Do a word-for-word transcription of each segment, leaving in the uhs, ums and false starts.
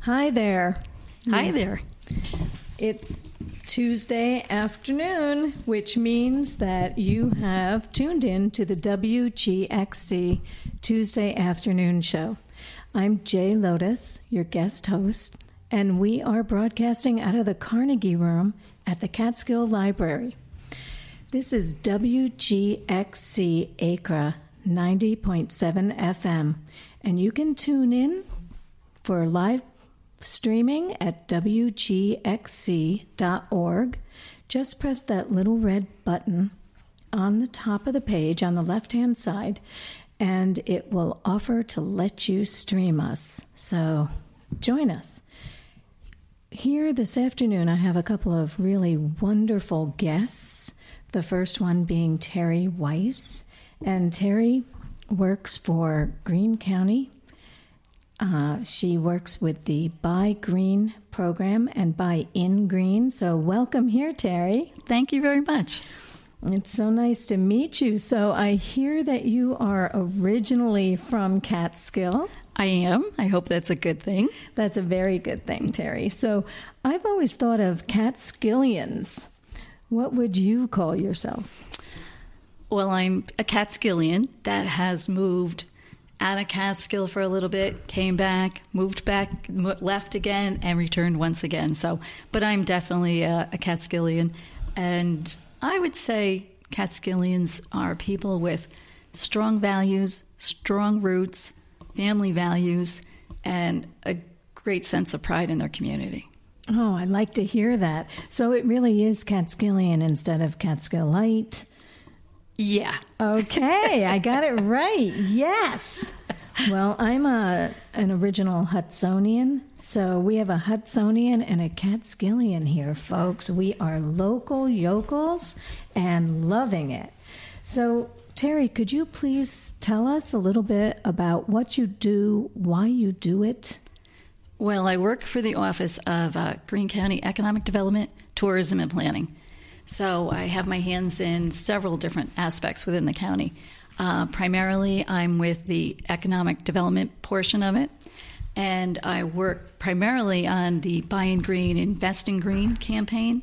Hi there. Hi there. It's Tuesday afternoon, which means that you have tuned in to the W G X C Tuesday Afternoon Show. I'm Jay Lotus, your guest host, and we are broadcasting out of the Carnegie Room at the Catskill Library. This is W G X C Acra ninety point seven F M, and you can tune in for live streaming at W G X C dot org. Just press that little red button on the top of the page on the left-hand side, and it will offer to let you stream us. So join us. Here this afternoon, I have a couple of really wonderful guests. The first one being Terry Weiss. And Terry works for Greene County. Uh, she works with the Buy Green program and Buy in Green. So welcome here, Terry. Thank you very much. It's so nice to meet you. So I hear that you are originally from Catskill. I am. I hope that's a good thing. That's a very good thing, Terry. So I've always thought of Catskillians. What would you call yourself? Well, I'm a Catskillian that has moved out of Catskill for a little bit, came back, moved back, left again, and returned once again. So, but I'm definitely a, a Catskillian. And I would say Catskillians are people with strong values, strong roots, family values, and a great sense of pride in their community. Oh, I'd like to hear that. So it really is Catskillian instead of Catskillite. Yeah. Okay, I got it right. Yes. Well, I'm a an original Hudsonian, so we have a Hudsonian and a Catskillian here, folks. We are local yokels and loving it. So, Terry, could you please tell us a little bit about what you do, why you do it? Well, I work for the Office of uh, Greene County Economic Development, Tourism, and Planning. So I have my hands in several different aspects within the county. Uh, primarily, I'm with the economic development portion of it, and I work primarily on the Buy in Green, Invest in Green campaign.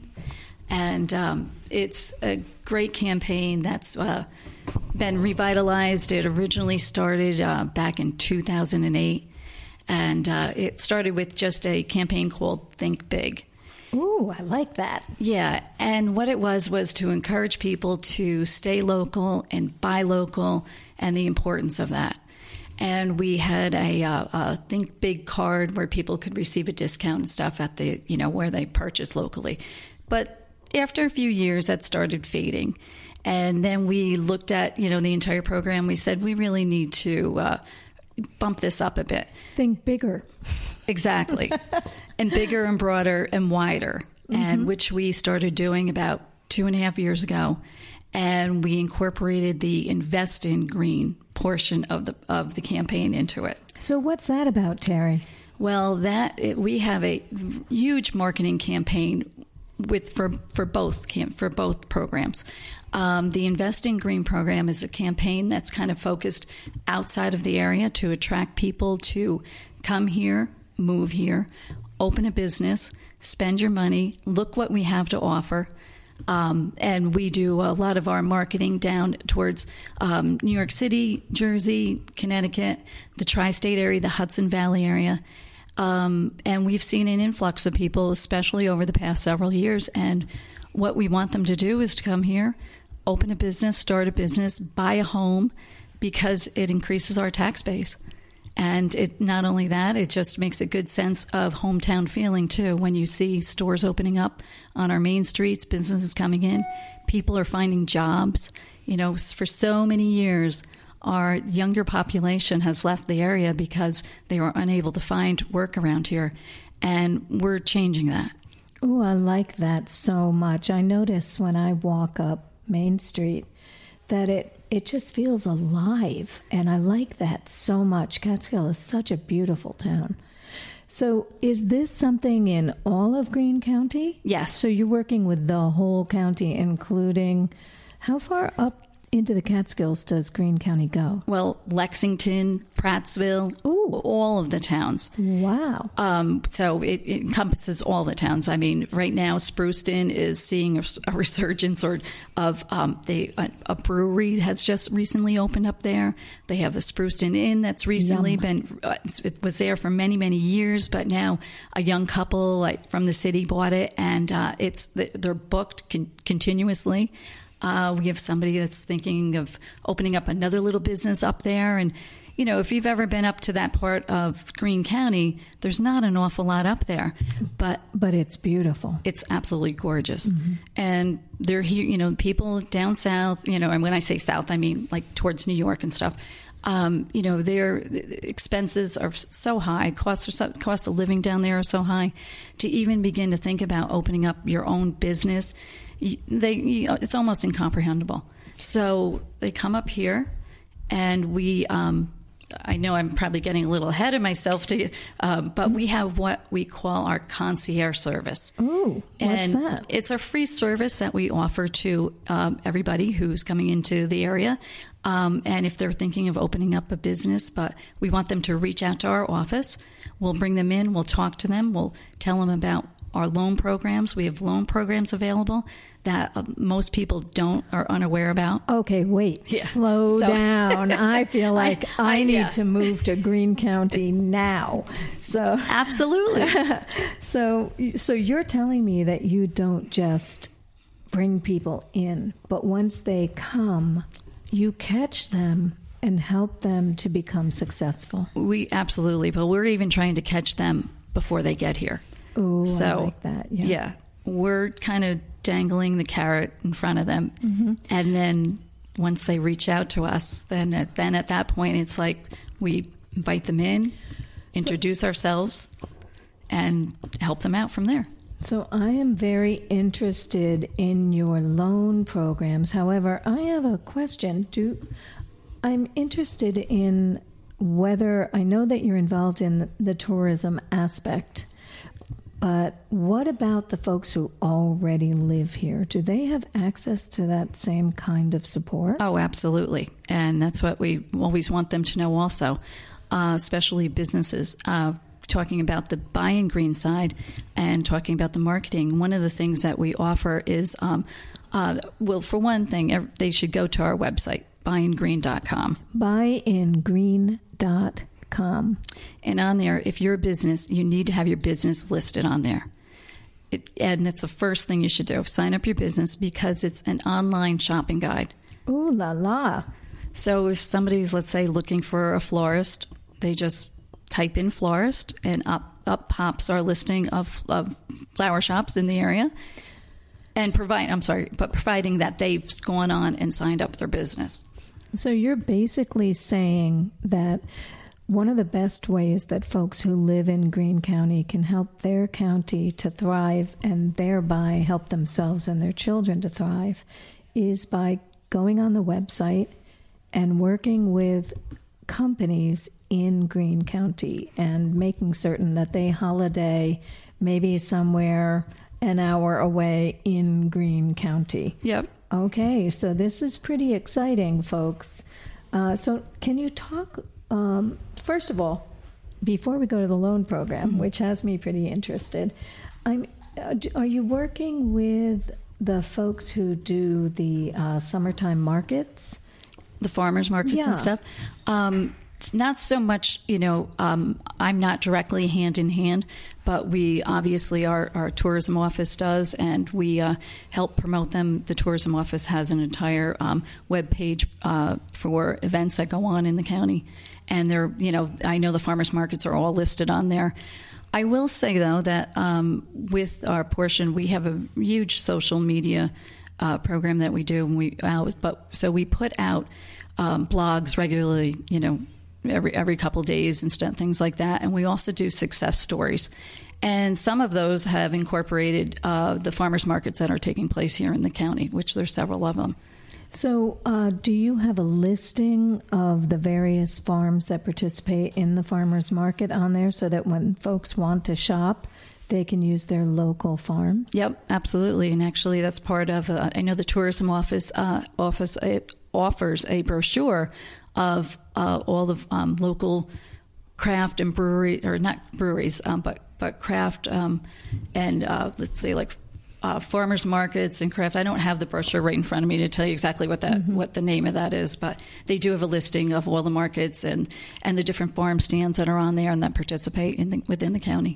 And um, it's a great campaign that's uh, been revitalized. It originally started uh, back in two thousand eight, and uh, it started with just a campaign called Think Big. Ooh, I like that. Yeah, and what it was was to encourage people to stay local and buy local and the importance of that. And we had a, uh, a Think Big card where people could receive a discount and stuff at the, you know, where they purchase locally. But after a few years, that started fading. And then we looked at, you know, the entire program. We said, we really need to uh, bump this up a bit. Think bigger. Exactly. And bigger and broader and wider, mm-hmm. and which we started doing about two and a half years ago. And we incorporated the Invest in Green portion of the of the campaign into it. So what's that about, Terry? Well, that it, we have a huge marketing campaign with for for both camp, for both programs. Um, the Invest in Green program is a campaign that's kind of focused outside of the area to attract people to come here, move here, open a business, spend your money, look what we have to offer. Um, and we do a lot of our marketing down towards um, New York City, Jersey, Connecticut, the tri-state area, the Hudson Valley area. Um, and we've seen an influx of people, especially over the past several years. And what we want them to do is to come here, open a business, start a business, buy a home, because it increases our tax base. And it not only that, it just makes a good sense of hometown feeling, too. When you see stores opening up on our main streets, businesses coming in, people are finding jobs. You know, for so many years, our younger population has left the area because they were unable to find work around here. And we're changing that. Oh, I like that so much. I notice when I walk up Main Street that it It just feels alive, and I like that so much. Catskill is such a beautiful town. So is this something in all of Greene County? Yes. So you're working with the whole county, including, how far up into the Catskills does Greene County go? Well, Lexington, Prattsville, Ooh. all of the towns. Wow. Um, so it, it encompasses all the towns. I mean, right now, Spruceton is seeing a, a resurgence or of um, they a, a brewery has just recently opened up there. They have the Spruceton Inn that's recently Yum. been uh, it was there for many many years, but now a young couple like from the city bought it, and uh, it's they're booked con- continuously. Uh, we have somebody that's thinking of opening up another little business up there. And, you know, if you've ever been up to that part of Greene County, there's not an awful lot up there. But But it's beautiful. It's absolutely gorgeous. Mm-hmm. And they're here, you know, people down south, you know, and when I say south, I mean like towards New York and stuff. Um, you know, their expenses are so high, costs are so, cost of living down there are so high. To even begin to think about opening up your own business, they you know, it's almost incomprehensible. So they come up here, and we. Um, I know I'm probably getting a little ahead of myself, to, uh, but we have what we call our concierge service. Ooh, what's and that? It's a free service that we offer to um, everybody who's coming into the area. Um, and if they're thinking of opening up a business, but we want them to reach out to our office, we'll bring them in, we'll talk to them, we'll tell them about our loan programs. We have loan programs available that uh, most people don't are unaware about. Okay, wait. Yeah. Slow So- down. I feel like I, I- I- need yeah. to move to Greene County now. So, Absolutely. so, so you're telling me that you don't just bring people in, but once they come, you catch them and help them to become successful. We absolutely, but we're even trying to catch them before they get here. Oh, So, I like that. Yeah. yeah, we're kind of dangling the carrot in front of them, Mm-hmm. and then once they reach out to us, then at, then at that point, it's like we invite them in, introduce ourselves, and help them out from there. So I am very interested in your loan programs. However, I have a question. Do I'm interested in whether I know that you're involved in the, the tourism aspect, but what about the folks who already live here? Do they have access to that same kind of support? Oh, absolutely. And that's what we always want them to know also, uh, especially businesses. Uh, talking about the Buying Green side and talking about the marketing, one of the things that we offer is, um, uh, well, for one thing, ev- they should go to our website, buying green dot com. buy in green dot com. And on there, if you're a business, you need to have your business listed on there. It, and that's the first thing you should do. Sign up your business because it's an online shopping guide. Ooh la la. So if somebody's, let's say, looking for a florist, they just type in florist and up, up pops our listing of, of flower shops in the area. And provide, I'm sorry, but providing that they've gone on and signed up their business. So you're basically saying that one of the best ways that folks who live in Greene County can help their county to thrive and thereby help themselves and their children to thrive is by going on the website and working with companies in Greene County and making certain that they holiday maybe somewhere an hour away in Greene County. Yep. Okay, so this is pretty exciting, folks. Uh, so can you talk, um, first of all, before we go to the loan program, mm-hmm. which has me pretty interested, I'm, uh, are you working with the folks who do the uh, summertime markets? The farmers markets Yeah. and stuff. Um, it's not so much, you know, um, I'm not directly hand in hand, but we obviously, our, our tourism office does, and we uh, help promote them. The tourism office has an entire um, web page uh, for events that go on in the county. And they're, you know, I know the farmers markets are all listed on there. I will say, though, that um, with our portion, we have a huge social media uh, program that we do. And we, uh, but so we put out um, blogs regularly, you know, every every couple of days and stuff, things like that. And we also do success stories. And some of those have incorporated uh, the farmers markets that are taking place here in the county, which there's several of them. So uh, do you have a listing of the various farms that participate in the farmers market on there so that when folks want to shop, they can use their local farms? Yep, absolutely. And actually, that's part of, uh, I know the tourism office uh, office uh, offers a brochure of uh, all the um, local craft and brewery, or not breweries, um, but but craft um, and uh, let's say like uh, farmers markets and craft. I don't have the brochure right in front of me to tell you exactly what that mm-hmm. what the name of that is, but they do have a listing of all the markets and, and the different farm stands that are on there and that participate in the, within the county.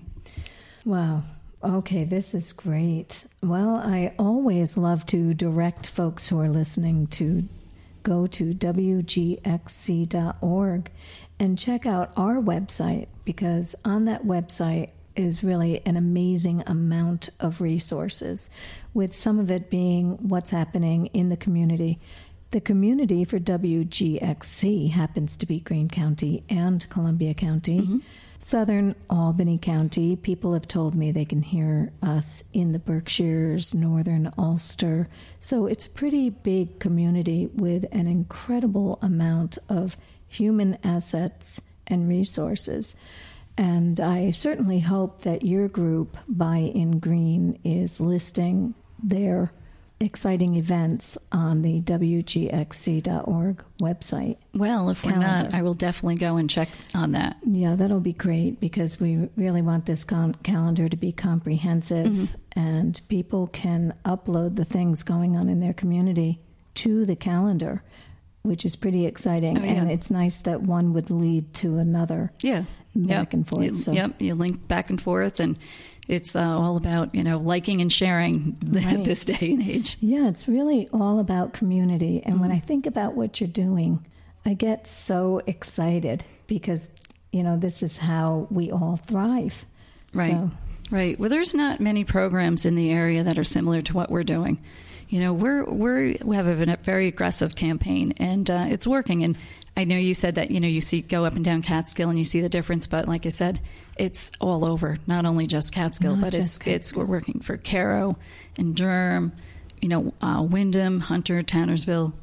Wow. Okay, this is great. Well, I always love to direct folks who are listening to go to W G X C dot org and check out our website, because on that website is really an amazing amount of resources, with some of it being what's happening in the community. The community for W G X C happens to be Greene County and Columbia County. Mm-hmm. Southern Albany County, people have told me they can hear us in the Berkshires, Northern Ulster. So it's a pretty big community with an incredible amount of human assets and resources. And I certainly hope that your group, Buy in Green, is listing their exciting events on the W G X C dot org website. Well, if calendar. We're not, I will definitely go and check on that. Yeah, that'll be great, because we really want this con- calendar to be comprehensive, mm-hmm. and people can upload the things going on in their community to the calendar, which is pretty exciting. Oh, yeah. And it's nice that one would lead to another. Yeah. Back yep. and forth. You, so. Yep, you link back and forth, and it's uh, all about, you know, liking and sharing right. this day and age. Yeah, it's really all about community. And mm-hmm. when I think about what you're doing, I get so excited, because, you know, this is how we all thrive. Right, so. right. Well, there's not many programs in the area that are similar to what we're doing. You know, we're, we're, we have a very aggressive campaign, and uh, it's working. And I know you said that, you know, you see go up and down Catskill and you see the difference, but like I said, it's all over, not only just Catskill, not but just it's, Catskill. it's, we're working for Caro and Durham, you know, uh, Windham, Hunter, Townersville.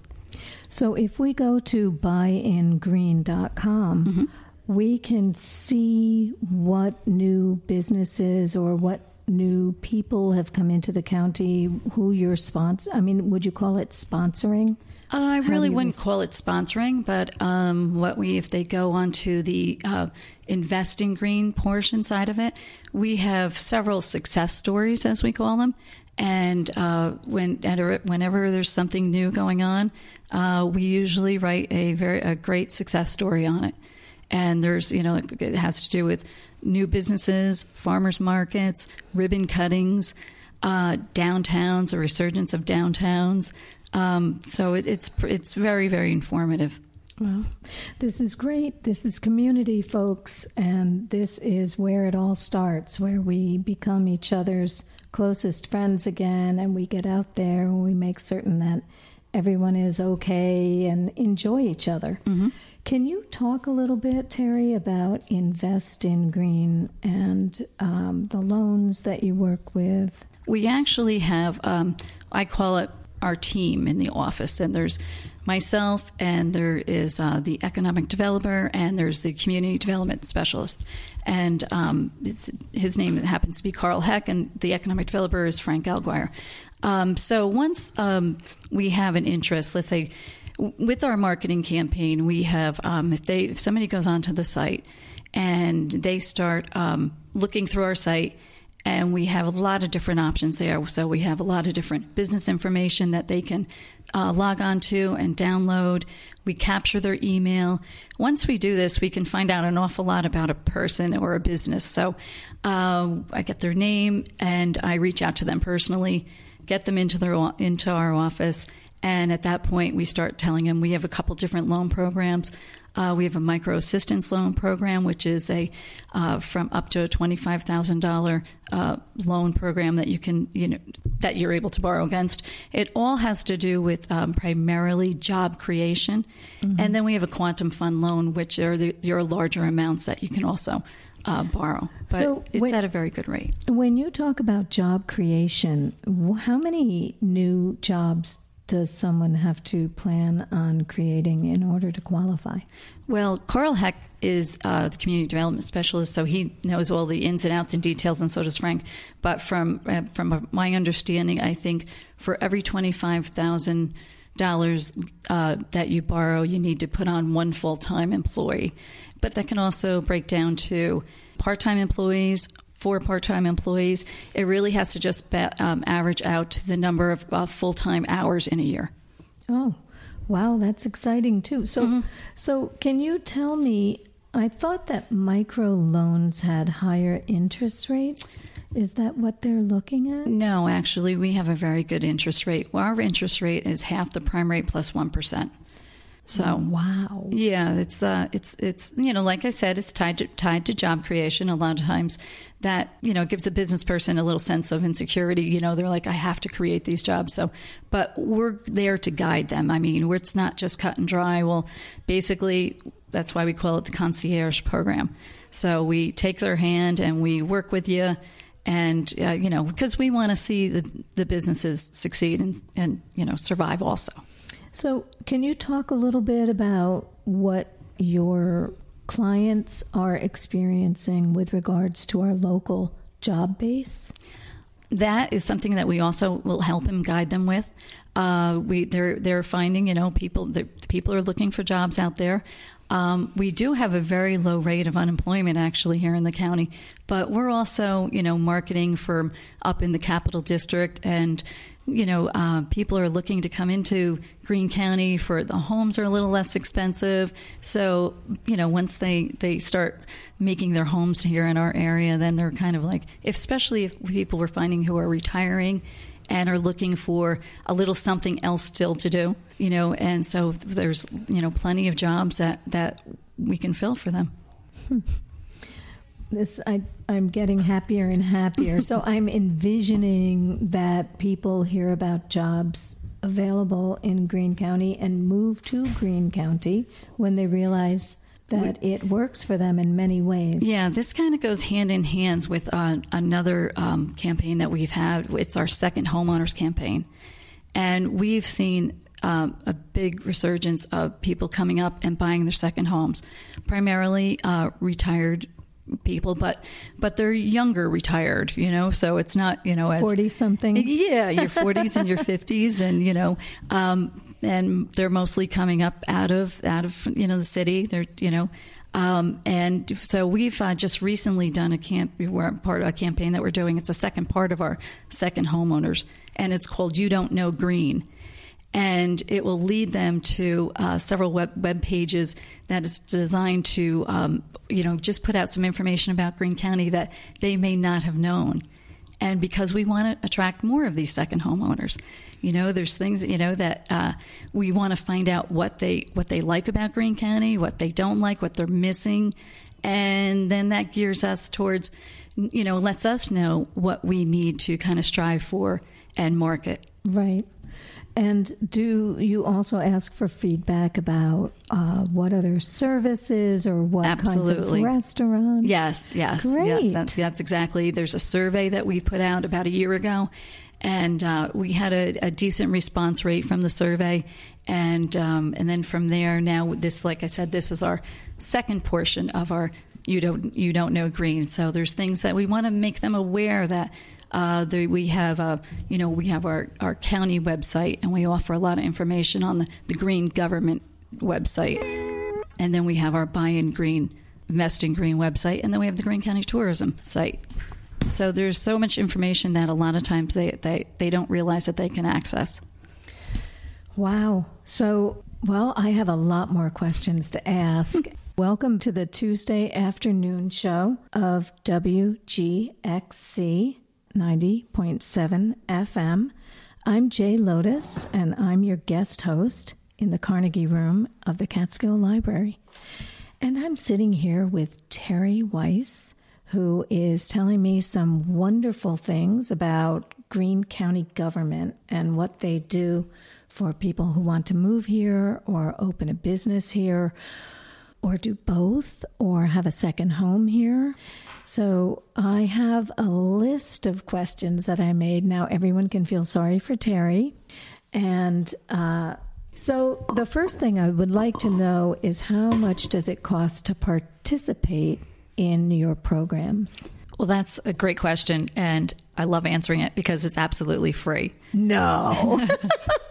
So if we go to buy in green dot com, mm-hmm. we can see what new businesses or what new people have come into the county, who you're sponsor. I mean, would you call it sponsoring? Uh, I really wouldn't call it sponsoring, but um, what we, if they go onto the uh, Investing Green portion side of it, we have several success stories, as we call them. And uh, when whenever there's something new going on, uh, we usually write a very a great success story on it. And there's, you know, it has to do with new businesses, farmers markets, ribbon cuttings, uh, downtowns, a resurgence of downtowns. Um, so it, it's it's very, very informative. Well, this is great. This is community, folks, and this is where it all starts, where we become each other's closest friends again, and we get out there and we make certain that everyone is okay and enjoy each other. Mm-hmm. Can you talk a little bit, Terry, about Invest in Green and um, the loans that you work with? We actually have, um, I call it our team in the office, and there's myself, and there is uh, the economic developer, and there's the community development specialist. And um, it's, his name happens to be Carl Heck, and the economic developer is Frank Alguire. Um, so once um, we have an interest, let's say with our marketing campaign, we have um, if they if somebody goes onto the site and they start um, looking through our site, and we have a lot of different options there. So we have a lot of different business information that they can uh, log on to and download. We capture their email. Once we do this, we can find out an awful lot about a person or a business. So uh, I get their name, and I reach out to them personally, get them into their into our office. And at that point, we start telling them we have a couple different loan programs. Uh, we have a micro assistance loan program, which is a uh, from up to a twenty-five thousand dollars uh, loan program that you can, you know, that you're able to borrow against. It all has to do with um, primarily job creation, mm-hmm. and then we have a quantum fund loan, which are the, your larger amounts that you can also uh, borrow. But so it's when, at a very good rate. When you talk about job creation, how many new jobs does someone have to plan on creating in order to qualify? Well, Carl Heck is uh, the community development specialist, so he knows all the ins and outs and details, and so does Frank. But from uh, from my understanding, I think for every twenty-five thousand dollars uh, that you borrow, you need to put on one full-time employee. But that can also break down to part-time employees, four part-time employees. It really has to just be, um, average out to the number of uh, full-time hours in a year. Oh, wow, that's exciting too. So, Mm-hmm. so can you tell me, I thought that micro loans had higher interest rates. Is that what they're looking at? No, actually, we have a very good interest rate. Our interest rate is half the prime rate plus one percent. So, wow. Yeah, it's uh, it's it's you know, like I said, it's tied to, tied to job creation. A lot of times, that you know gives a business person a little sense of insecurity. You know, they're like, I have to create these jobs. So, but we're there to guide them. I mean, we're, it's not just cut and dry. Well, basically, that's why we call it the concierge program. So we take their hand and we work with you, and uh, you know, because we want to see the the businesses succeed and and you know survive also. So can you talk a little bit about what your clients are experiencing with regards to our local job base? That is something that we also will help and guide them with. Uh, we they're they're finding you know people the people are looking for jobs out there. Um, we do have a very low rate of unemployment actually here in the county, but we're also you know marketing for up in the Capital District, and you know uh, people are looking to come into Greene County for the homes are a little less expensive. So you know once they they start making their homes here in our area, then they're kind of like, especially if people we're finding who are retiring and are looking for a little something else still to do, you know, and so there's, you know, plenty of jobs that, that we can fill for them. Hmm. This, I, I'm getting happier and happier. So I'm envisioning that people hear about jobs available in Greene County and move to Greene County when they realize that it works for them in many ways. Yeah, this kind of goes hand in hand with uh, another um, campaign that we've had. It's our second homeowners campaign. And we've seen um, a big resurgence of people coming up and buying their second homes, primarily uh, retired people, but but they're younger retired, you know, so it's not, you know, as forty-something. Yeah, your forties and your fifties, and, you know, um, and they're mostly coming up out of, out of you know, the city. They're, you know, um, and so we've uh, just recently done a camp, we're part of a campaign that we're doing. It's a second part of our second homeowners, and it's called You Don't Know Greene. And it will lead them to uh, several web, web pages that is designed to, um, you know, just put out some information about Greene County that they may not have known. And because we want to attract more of these second homeowners, you know, there's things, you know, that uh, we want to find out what they what they like about Greene County, what they don't like, what they're missing, and then that gears us towards, you know, lets us know what we need to kind of strive for and market. Right. And do you also ask for feedback about uh, what other services or what Absolutely. kinds of restaurants? Yes, yes. Great. Yes, that's, that's exactly. There's a survey that we put out about a year ago, and uh, we had a, a decent response rate from the survey. And um, and then from there, now this, like I said, this is our second portion of our You Don't, you don't Know Greene. So there's things that we want to make them aware that Uh, the, we have, uh, you know, we have our, our county website, and we offer a lot of information on the, the Greene government website. And then we have our Buy in Greene, Invest in Greene website, and then we have the Greene County Tourism site. So there's so much information that a lot of times they, they, they don't realize that they can access. Wow. So, well, I have a lot more questions to ask. Welcome to the Tuesday afternoon show of W G X C ninety point seven F M. I'm Jay Lotus, and I'm your guest host in the Carnegie Room of the Catskill Library. And I'm sitting here with Terry Weiss, who is telling me some wonderful things about Greene County government and what they do for people who want to move here or open a business here or do both or have a second home here. So I have a list of questions that I made. Now everyone can feel sorry for Terry. And uh, so the first thing I would like to know is how much does it cost to participate in your programs? Well, that's a great question, and I love answering it because it's absolutely free. No.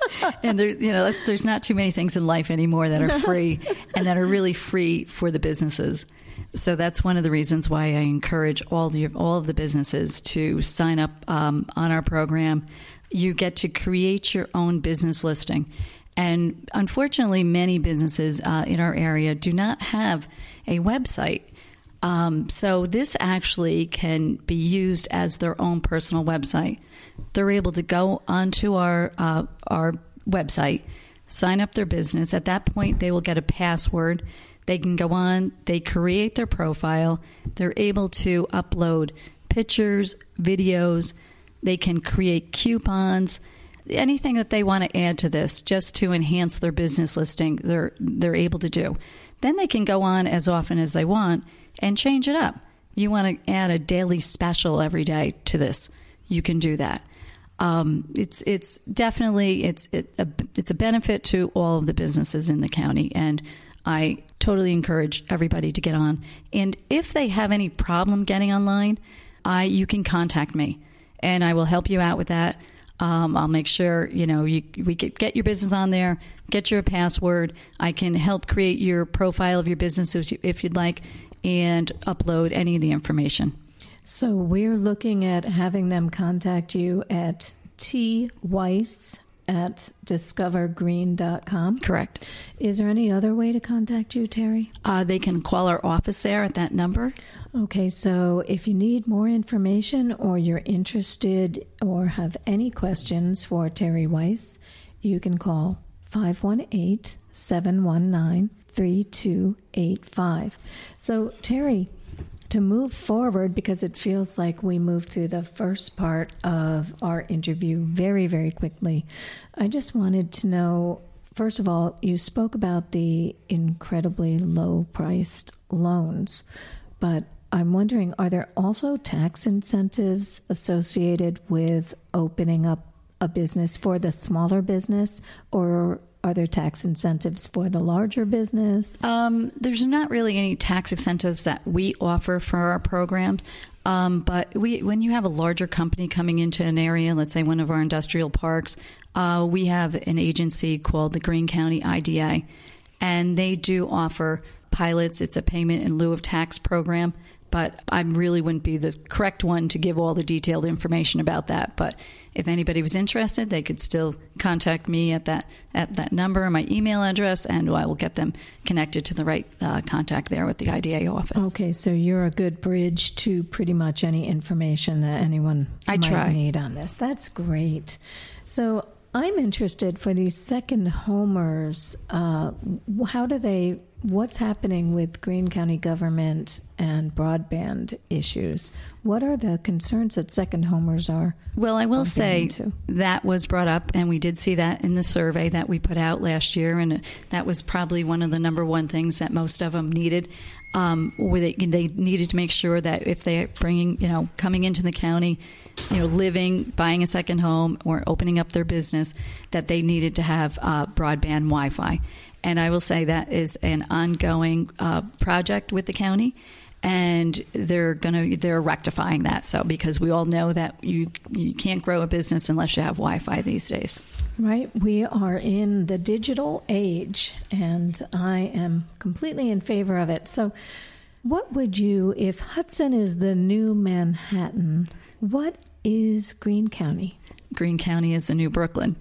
and there, you know, that's, there's not too many things in life anymore that are free and that are really free for the businesses. So that's one of the reasons why I encourage all the all of the businesses to sign up um, on our program. You get to create your own business listing. And unfortunately, many businesses uh, in our area do not have a website. Um, so this actually can be used as their own personal website. They're able to go onto our uh, our website, sign up their business. At that point, they will get a password. They can go on, they create their profile. They're able to upload pictures, videos. They can create coupons, anything that they want to add to this just to enhance their business listing, they're they're able to do. Then they can go on as often as they want and change it up. You want to add a daily special every day to this, you can do that. Um, it's it's definitely it's it, a, it's a benefit to all of the businesses in the county, and I totally encourage everybody to get on. And if they have any problem getting online, I you can contact me, and I will help you out with that. Um, I'll make sure, you know, you, we get, get your business on there, get your password. I can help create your profile of your business if, you, if you'd like, and upload any of the information. So we're looking at having them contact you at T Weiss at discover green dot com. Correct. Is there any other way to contact you, Terry? Uh, they can call our office there at that number. Okay, so if you need more information or you're interested or have any questions for Terry Weiss, you can call five one eight, seven one nine, three two eight five. So, Terry, to move forward, because it feels like we moved through the first part of our interview very, very quickly, I just wanted to know, first of all, you spoke about the incredibly low-priced loans, but I'm wondering, are there also tax incentives associated with opening up a business for the smaller business, or are there tax incentives for the larger business? Um, there's not really any tax incentives that we offer for our programs. Um, but we, when you have a larger company coming into an area, let's say one of our industrial parks, uh, we have an agency called the Greene County I D A, and they do offer pilots. It's a payment in lieu of tax program. But I really wouldn't be the correct one to give all the detailed information about that. But if anybody was interested, they could still contact me at that at that number, my email address, and I will get them connected to the right uh, contact there with the I D A office. Okay, so you're a good bridge to pretty much any information that anyone I might try. need on this. That's great. So I'm interested for these second homers. Uh, how do they? What's happening with Greene County government and broadband issues? What are the concerns that second homers are? Well, I will say into? that was brought up, and we did see that in the survey that we put out last year, and that was probably one of the number one things that most of them needed. Um, where they, they needed to make sure that if they're bringing, you know, coming into the county, you know, living, buying a second home, or opening up their business, that they needed to have uh, broadband Wi-Fi. And I will say that is an ongoing uh, project with the county, and they're going to they're rectifying that. So because we all know that you you can't grow a business unless you have Wi-Fi these days. Right. We are in the digital age, and I am completely in favor of it. So what would you, if Hudson is the new Manhattan, what is Greene County? Greene County is the new Brooklyn.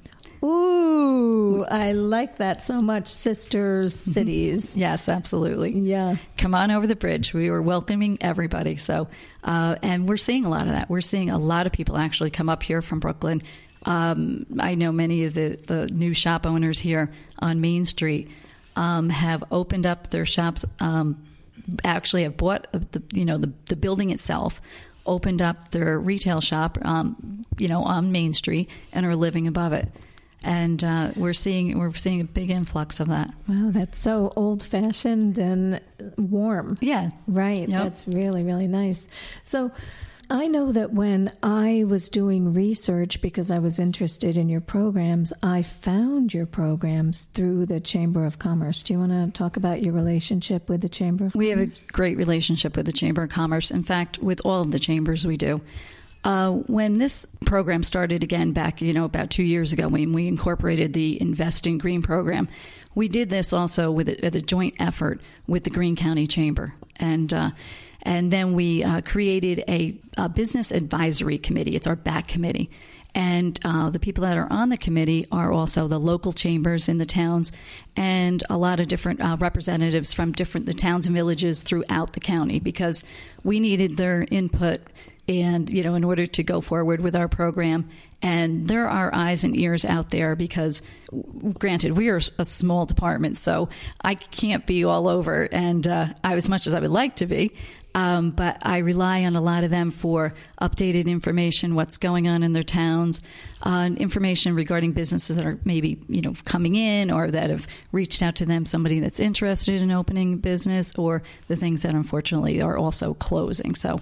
Ooh, I like that so much. Sister cities. Yes, absolutely. Yeah. Come on over the bridge. We were welcoming everybody. So, uh, and we're seeing a lot of that. We're seeing a lot of people actually come up here from Brooklyn. Um, I know many of the, the new shop owners here on Main Street um, have opened up their shops, um, actually have bought the, you know, the, the building itself, opened up their retail shop, um, you know, on Main Street, and are living above it. And uh, we're seeing we're seeing a big influx of that. Wow, that's so old-fashioned and warm. Yeah. Right. Yep. That's really, really nice. So I know that when I was doing research, because I was interested in your programs, I found your programs through the Chamber of Commerce. Do you want to talk about your relationship with the Chamber of We Commerce? have a great relationship with the Chamber of Commerce. In fact, with all of the chambers we do. Uh, when this program started again back, you know, about two years ago, when we incorporated the Invest in Green program, we did this also with a, with a joint effort with the Greene County Chamber. And uh, and then we uh, created a, a business advisory committee. It's our B A C committee. And uh, the people that are on the committee are also the local chambers in the towns and a lot of different uh, representatives from different the towns and villages throughout the county, because we needed their input and, you know, in order to go forward with our program. And there are eyes and ears out there because, granted, we are a small department, so I can't be all over, and uh, I, as much as I would like to be. Um, but I rely on a lot of them for updated information, what's going on in their towns, uh, information regarding businesses that are maybe, you know, coming in or that have reached out to them, somebody that's interested in opening a business, or the things that unfortunately are also closing. So,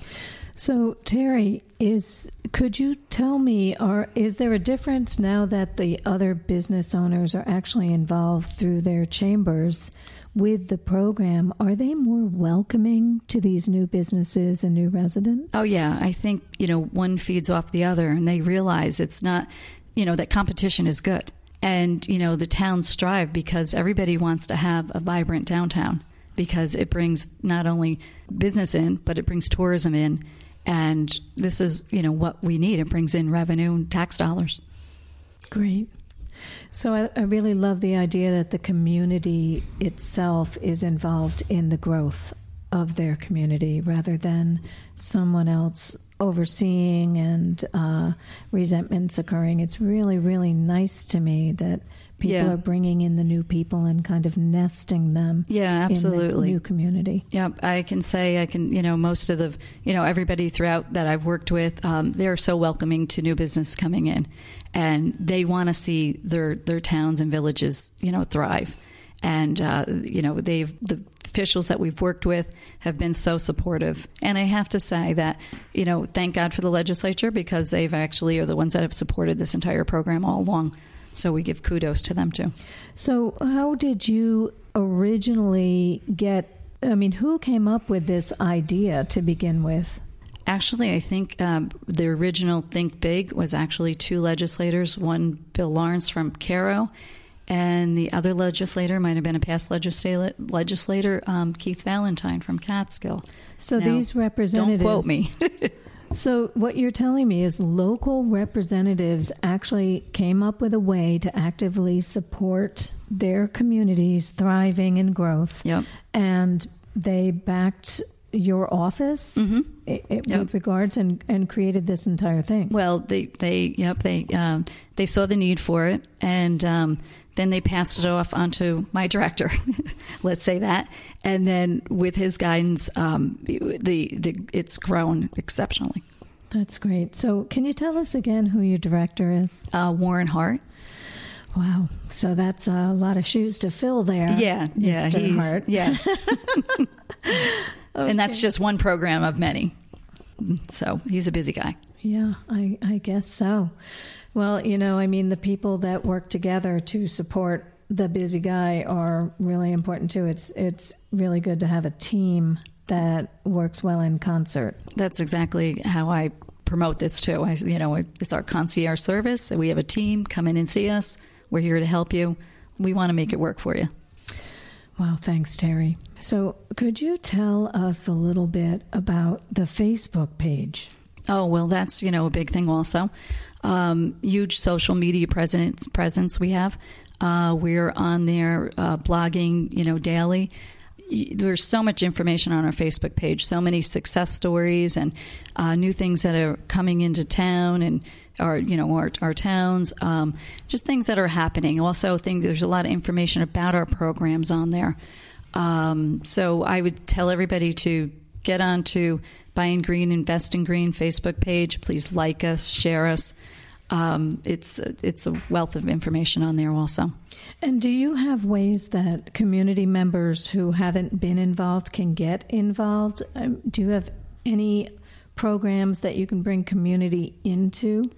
so Terry, is could you tell me, or is there a difference now that the other business owners are actually involved through their chambers with the program? Are they more welcoming to these new businesses and new residents? Oh, yeah. I think, you know, one feeds off the other, and they realize it's not, you know, that competition is good. And, you know, the towns strive because everybody wants to have a vibrant downtown, because it brings not only business in, but it brings tourism in. And this is, you know, what we need. It brings in revenue and tax dollars. Great. So I, I really love the idea that the community itself is involved in the growth of their community rather than someone else overseeing and uh, resentments occurring. It's really, really nice to me that people yeah. are bringing in the new people and kind of nesting them yeah, absolutely. in the new community. Yeah, I can say I can, you know, most of the, you know, everybody throughout that I've worked with, um, they're so welcoming to new business coming in. And they want to see their, their towns and villages, you know, thrive. And, uh, you know, they've, the officials that we've worked with have been so supportive. And I have to say that, you know, thank God for the legislature, because they've actually are the ones that have supported this entire program all along. So we give kudos to them, too. So how did you originally get, I mean, who came up with this idea to begin with? Actually, I think um, the original Think Big was actually two legislators, one Bill Lawrence from Cairo, and the other legislator might have been a past legislator, legislator um, Keith Valentine from Catskill. So now, these representatives... Don't quote me. So what you're telling me is local representatives actually came up with a way to actively support their communities thriving and growth. Yep. And they backed your office mm-hmm. it, it, yep. with regards and, and created this entire thing. Well, they, they, yep, they, um, they saw the need for it, and um, then they passed it off onto my director, let's say that. And then with his guidance, um, the, the it's grown exceptionally. That's great. So can you tell us again who your director is? Uh, Warren Hart. Wow. So that's a lot of shoes to fill there. Yeah. Yeah. Mister He's, Hart. Yeah. Okay. And that's just one program of many. So he's a busy guy. Yeah, I, I guess so. Well, you know, I mean, the people that work together to support the busy guy are really important too. It's it's really good to have a team that works well in concert. That's exactly how I promote this too. I, you know, it's our concierge service. We have a team. Come in and see us. We're here to help you. We want to make it work for you. Wow, thanks, Terry. So could you tell us a little bit about the Facebook page? Oh, well, that's, you know, a big thing also. Um, huge social media presence, presence we have. Uh, we're on there uh, blogging, you know, daily. There's so much information on our Facebook page, so many success stories and uh, new things that are coming into town and our, you know, our, our towns, um, just things that are happening. Also, things there's a lot of information about our programs on there. Um, so I would tell everybody to get on to Buy in Green, Invest in Green Facebook page. Please like us, share us. Um, it's it's a wealth of information on there also. And do you have ways that community members who haven't been involved can get involved? Um, do you have any programs that you can bring community into?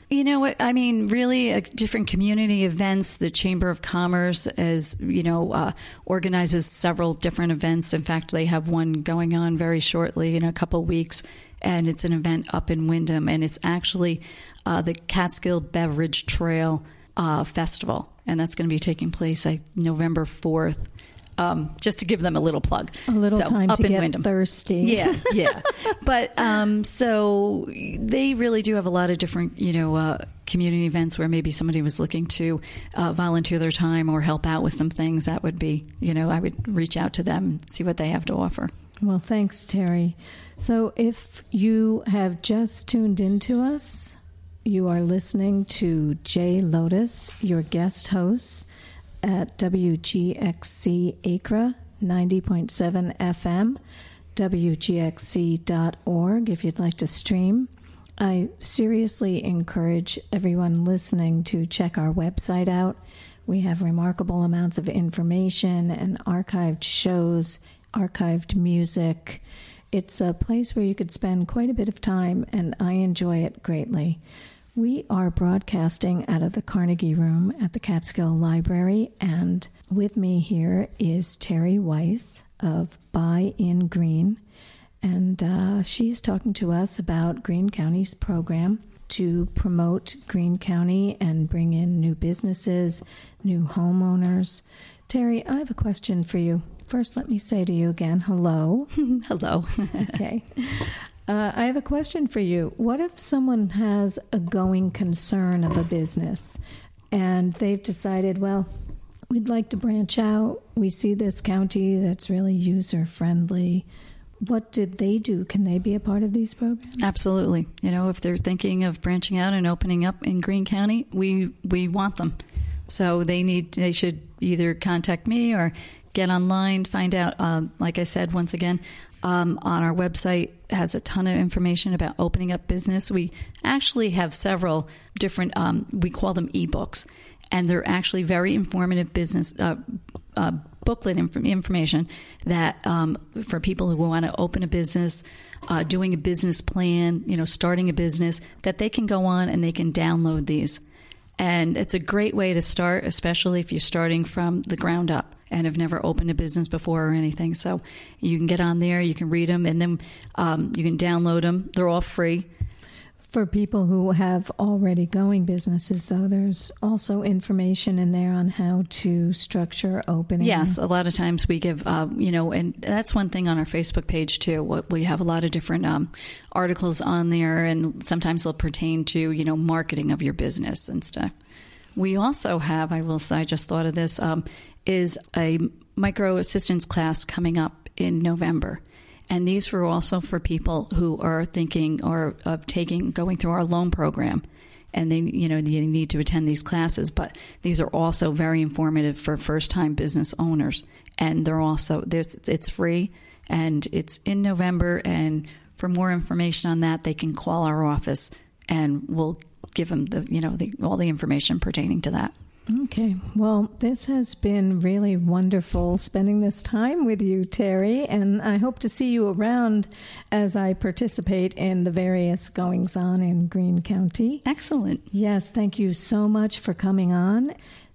You know what? I mean, really, uh, different community events. The Chamber of Commerce, as you know, uh, organizes several different events. In fact, they have one going on very shortly in a couple weeks, and it's an event up in Wyndham, and it's actually uh, the Catskill Beverage Trail uh, Festival, and that's going to be taking place like November fourth. Um, just to give them a little plug. A little so, time up to in get Wyndham. thirsty. Yeah, yeah. But um, so they really do have a lot of different, you know, uh, community events where maybe somebody was looking to uh, volunteer their time or help out with some things. That would be, you know, I would reach out to them and see what they have to offer. Well, thanks, Terry. So if you have just tuned into us, you are listening to Jay Lotus, your guest host, at W G X C Acra ninety point seven F M, W G X C dot org if you'd like to stream. I seriously encourage everyone listening to check our website out. We have remarkable amounts of information and archived shows, archived music. It's a place where you could spend quite a bit of time, and I enjoy it greatly. We are broadcasting out of the Carnegie Room at the Catskill Library, and with me here is Terry Weiss of Buy in Green, and uh, she's talking to us about Greene County's program to promote Greene County and bring in new businesses, new homeowners. Terry, I have a question for you. First, let me say to you again, hello. Hello. Okay. Uh, I have a question for you. What if someone has a going concern of a business and they've decided, well, we'd like to branch out. We see this county that's really user-friendly. What did they do? Can they be a part of these programs? Absolutely. You know, if they're thinking of branching out and opening up in Greene County, we we want them. So they need they should either contact me or get online, find out. Uh, like I said, once again, um, on our website has a ton of information about opening up business. We actually have several different, um, we call them ebooks, and they're actually very informative business uh, uh, booklet inf- information that um, for people who want to open a business, uh, doing a business plan, you know, starting a business, that they can go on and they can download these. And it's a great way to start, especially if you're starting from the ground up and have never opened a business before or anything. So you can get on there, you can read them, and then um, you can download them. They're all free. For people who have already going businesses, though, there's also information in there on how to structure opening. Yes, a lot of times we give, uh, you know, and that's one thing on our Facebook page, too. We have a lot of different um, articles on there, and sometimes they'll pertain to, you know, marketing of your business and stuff. We also have, I will say, I just thought of this, um, is a micro assistance class coming up in November. And these were also for people who are thinking or of taking, going through our loan program. And they, you know, they need to attend these classes. But these are also very informative for first-time business owners. And they're also, there's, it's free, and it's in November. And for more information on that, they can call our office, and we'll give them the, you know, the, all the information pertaining to that. Okay. Well, this has been really wonderful spending this time with you, Terry, and I hope to see you around as I participate in the various goings-on in Greene County. Excellent. Yes, thank you so much for coming on.